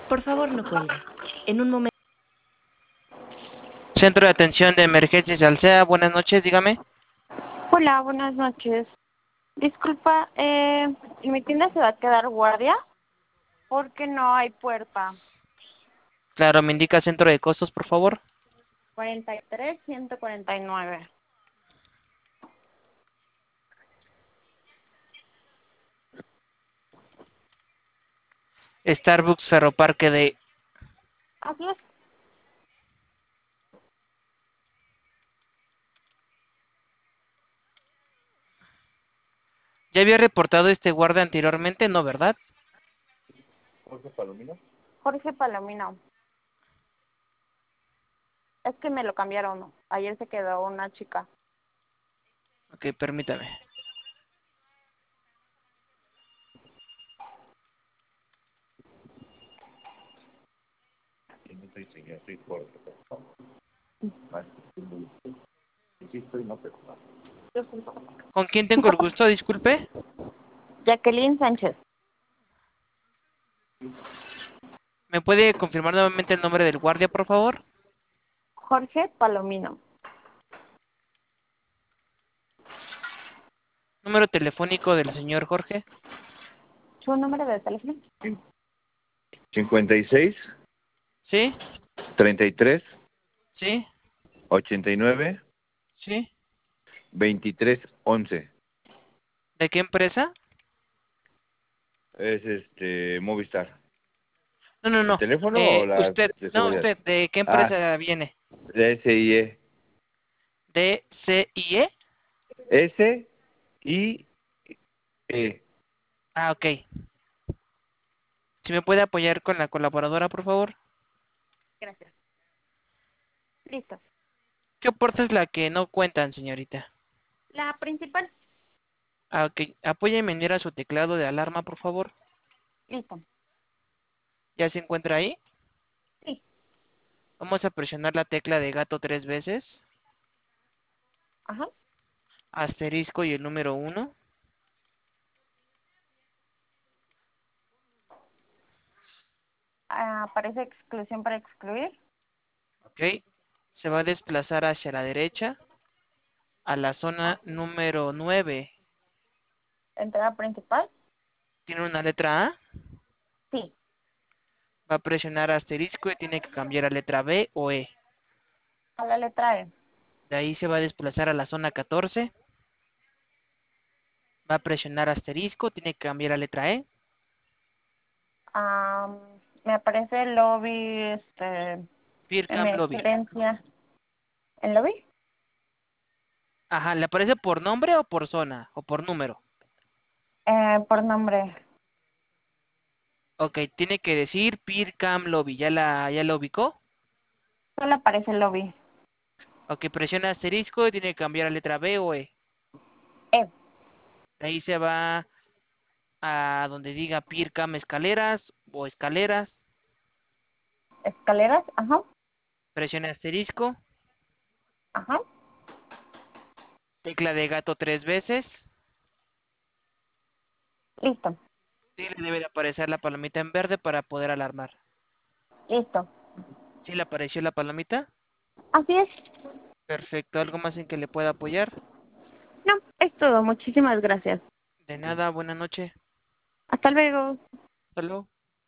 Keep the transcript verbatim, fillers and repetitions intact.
Por favor, no cuelgue. En un momento. Centro de Atención de Emergencias Alsea, buenas noches, dígame. Hola, buenas noches. Disculpa, eh, ¿en mi tienda se va a quedar guardia? Porque no hay puerta. Claro, me indica centro de costos, por favor. cuarenta y tres, ciento cuarenta y nueve. Starbucks Ferroparque de... Así es. ¿Ya había reportado este guardia anteriormente? No, ¿verdad? Jorge Palomino. Jorge Palomino. Es que me lo cambiaron. Ayer se quedó una chica. Ok, permítame. Y no estoy señor, soy Jorge. Vale. Sí, estoy no, pero no. ¿Con quién tengo el gusto? Disculpe. Jacqueline Sánchez. ¿Me puede confirmar nuevamente el nombre del guardia, por favor? Jorge Palomino. Número telefónico del señor Jorge. ¿Su número de teléfono? cincuenta y seis, ¿Sí? treinta y tres, ¿Sí? ochenta y nueve, ¿Sí? veintitrés, once. ¿De qué empresa? Es este Movistar. No, no, ¿El no. teléfono o Eh, la usted, de no, seguridad? usted, ¿de qué Ah, empresa viene? de S I E. ¿De C I E? S I E. Ah, ok. Si me puede apoyar con la colaboradora, por favor. Gracias. Listo. ¿Qué puerta es la que no cuentan, señorita? La principal. Ah, ok. Apóyeme en ir a su teclado de alarma, por favor. Listo. ¿Ya se encuentra ahí? Sí. Vamos a presionar la tecla de gato tres veces. Ajá. Asterisco y el número uno. Ah, aparece exclusión para excluir. Ok. Se va a desplazar hacia la derecha. A la Ah, zona número nueve. entrada principal. ¿Tiene una letra A? Sí. Va a presionar asterisco y tiene que cambiar a letra B o E. A la letra E. De ahí se va a desplazar a la zona catorce. Va a presionar asterisco, tiene que cambiar a letra E. Ah, me aparece el lobby, este, Fircam Lobby. emergencia. ¿El lobby? Ajá, ¿le aparece por nombre o por zona? O por número. Eh, por nombre. Ok, tiene que decir Pircam Lobby. ¿Ya la, ya la ubicó? Solo aparece el lobby. Ok, presiona asterisco y tiene que cambiar a letra B o E. E. De ahí se va a donde diga Pircam Escaleras o Escaleras. Escaleras. Ajá. Presiona asterisco. Ajá. Tecla de gato tres veces. Listo. Sí, le debe de aparecer la palomita en verde para poder alarmar. Listo. ¿Sí le apareció la palomita? Así es. Perfecto. ¿Algo más en que le pueda apoyar? No, es todo. Muchísimas gracias. De nada, buena noche. Hasta luego. Hasta luego.